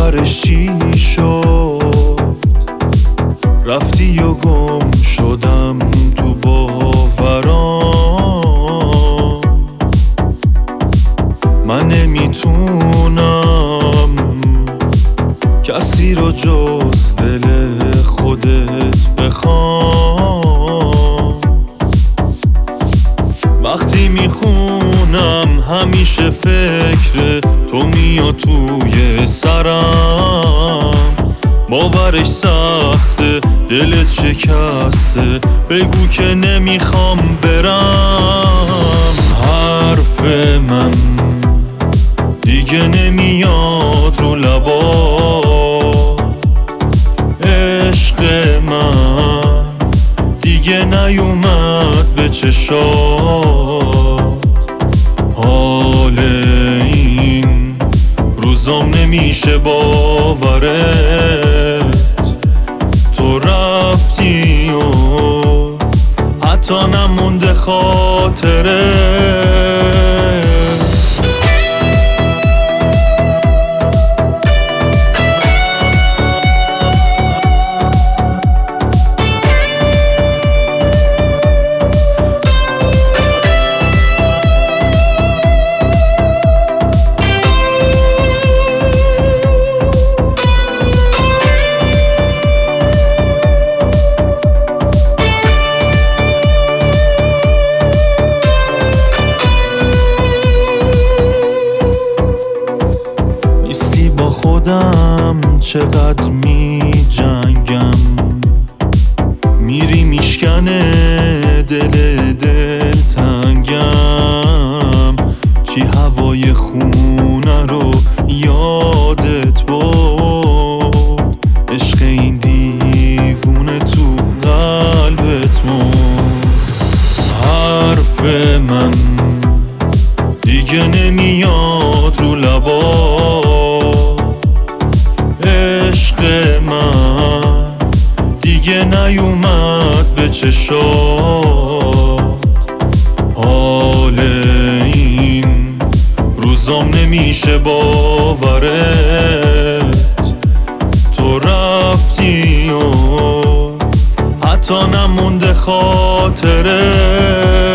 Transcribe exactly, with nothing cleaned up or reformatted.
آخرش چی شد؟ رفتی و گم شدم تو باورام. من نمیتونم کسی رو جز دل خودت بخوام. وقتی میخونم همیشه فکر تو میاد توی سرم. باورش سخته، دلت شکسته، بگو که نمیخوام برم. حرف من دیگه نمیاد رو لبا، عشق من دیگه نیومد به چشات. حال این روزام نمیشه باورت، تو رفتی و حتی نمونده خاطره. خودم چقدر می جنگم، میری میشکنه دل دل تنگم. چی هوای خونه رو یادت بود، عشق این دیوونه تو قلبت مون. حرف من دیگه نمیاد رو لبا، عشق من دیگه نیومد به چشات. حال این روزام نمیشه باورت، تو رفتی و حتی نمونده خاطره.